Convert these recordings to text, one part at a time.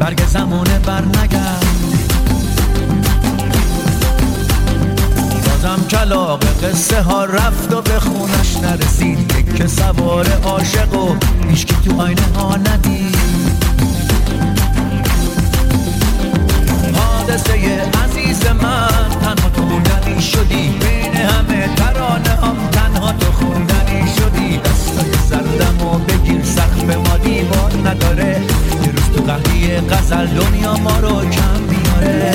برگ زمانه بر نگرد. بازم کلاغ قصه ها رفت و به خونش نرسید. یک سوار عاشق و هیچکی تو آینه ها ندید. حادثه عزیز من تنها تو موندنی شدی. بین همه ترانه هم تنها تو خوندنی شدی. دستای سردم و بگیر سقف ما دیوار نداره. یه روز تو قهری غزل دنیا ما رو کم میاره.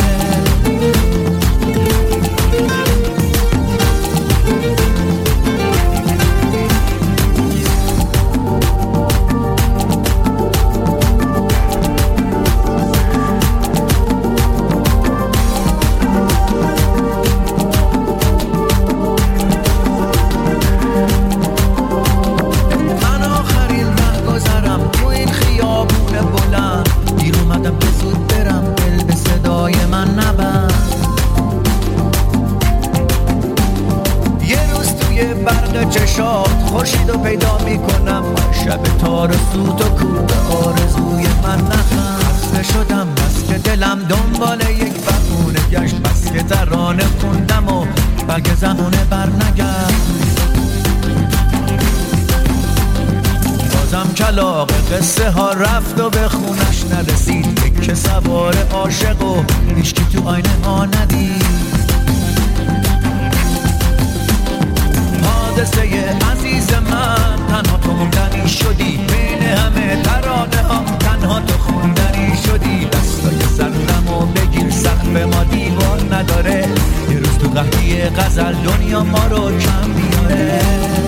خورشیدو پیدا میکنم شب تارسوت و کورد آرزوی من نخم. خسته شدم بس که دلم دنبال یک بهونه گشت. بس که ترانه خوندم و برگ زمانه بر نگرد. بازم کلاغ قصه ها رفت و به خونش نرسید. یک سوار عاشق و هیچکی تو آینه ها ندید. حادثه عزیز من تنها تو موندنی شدی. بین همه ترانه هم تنها تو خوندنی شدی. دستای سردم و بگیر سقف ما دیوار نداره. یه روز تو قهری غزل دنیا ما رو کم میاره.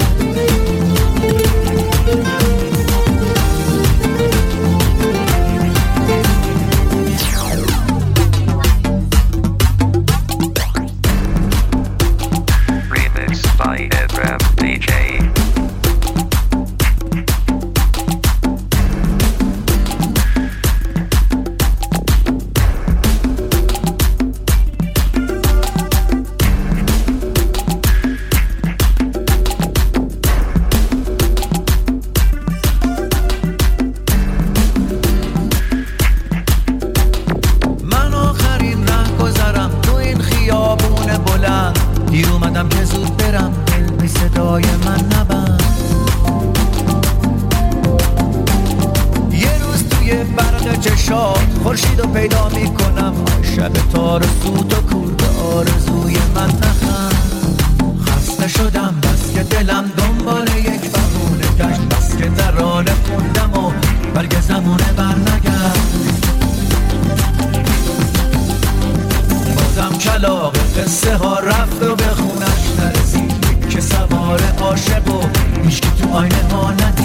دیر اومدم که زود برم. دل به صدای من نبند. یه روز توی برق چشات خورشیدو پیدا میکنم. شب تارسوت و کورد آرزوی من نخند. خسته شدم بس که دلم دنبال یک بهونه گشت. بس که ترانه خوندم و برگ زمانه بر نگرد. بازم کلاغ قصه ها رفت و به خونش نرسید. که سوار عاشق و هیچکی تو آینه ها ندید.